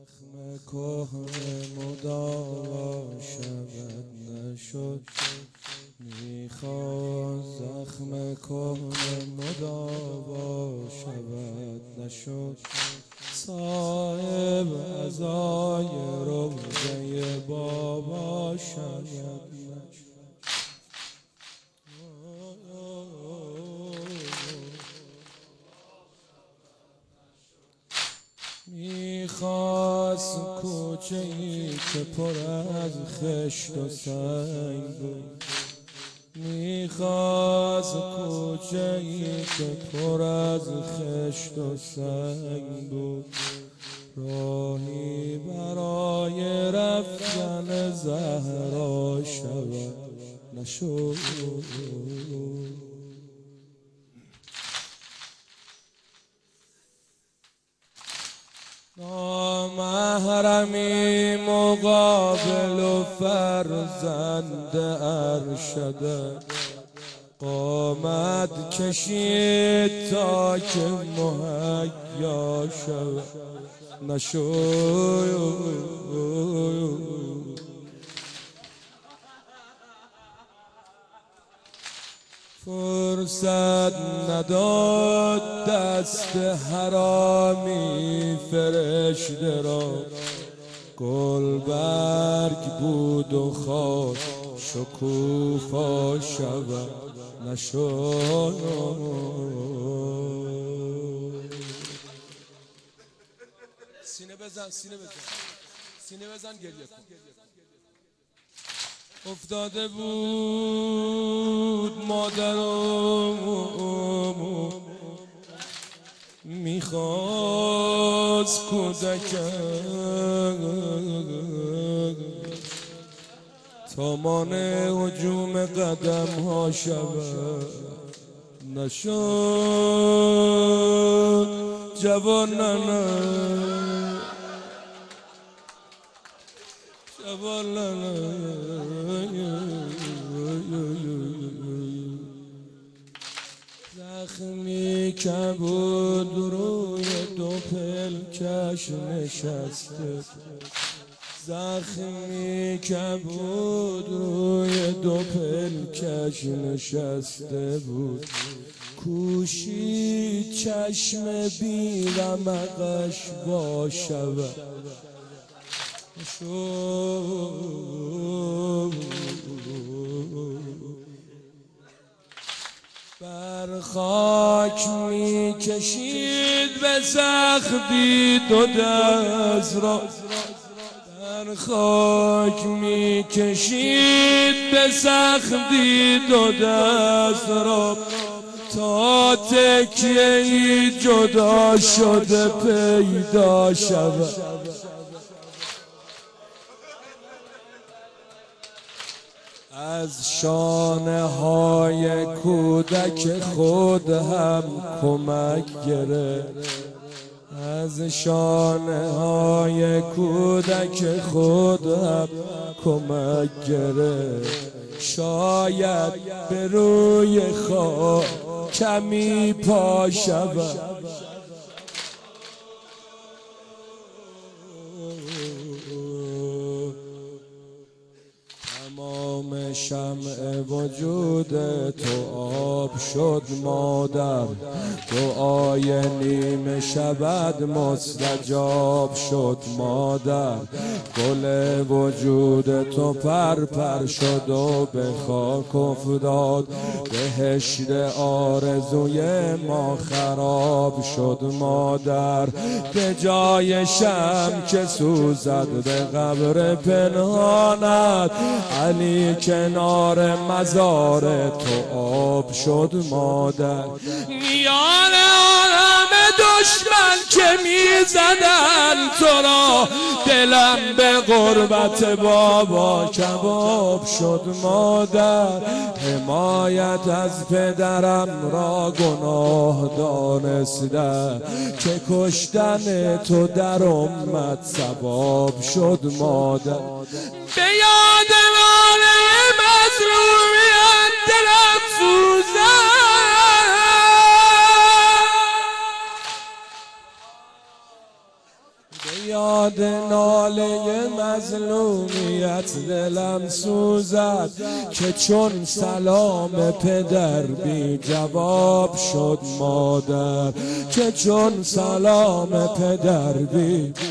زخم کهنه مداوا شود نشد، میخواد زخم کهنه مداوا شود نشد. صاحب عزای روضه بابا شود نشد. میخواست کوچه‌ای که پر از خشت و سنگ بود، میخواست کوچه‌ای که پر از خشت و سنگ بود، راهی برای رفتن زهرا شود نشد. نامحرمی مقابل و فرزند ارشد، قامت کشید تا که مهیا شود نشد. فرصت نداد دست حرامی فرشته را، گلبرگ بود و خواست شکوفا شود نشد. سینه بزن سینه بزن گریه کن. افتاده بود مادرم، میخواست کودکم تا مانع هجوم قدم ها شود نشد. جوانانه زخمی کبود روی دو پلکش نشسته، زخمی کبود روی دو پلکش نشسته بود، کوشید چشم بی رمقش وا شود بر خاک می کشید به سختی دو دست را، بر خاک می کشید به سختی دو دست را، تا تکیه‌ای جدا شده پیدا شود. از شانه های کودک خود هم کمک گرفت، از شانه های کودک خود هم کمک گرفت، شاید به روی خاک کمی پا شود. تمام شمع وجود تو آب شد مادر، دعای نیمه شبت مستجاب شد مادر، گل وجود تو پر شد و به خاک افتاد، بهشت آرزوی ما خراب شد مادر، به جای شمع که سوزد به قبر پنهانت، علی کنار مزار تو آب شد مادر. میان عالم دشمن که میزدن تو را، دلم به غربت بابا کباب شد مادر، حمایت از پدرم را گناه دانستم، که کشتن تو در امت ثواب شد مادر. به یاد مانع مظلومیت دلم سوزد، یاد ناله مظلومیت دلم سوزد که چون سلام پدر بی جواب شد مادر، که چون سلام پدر بی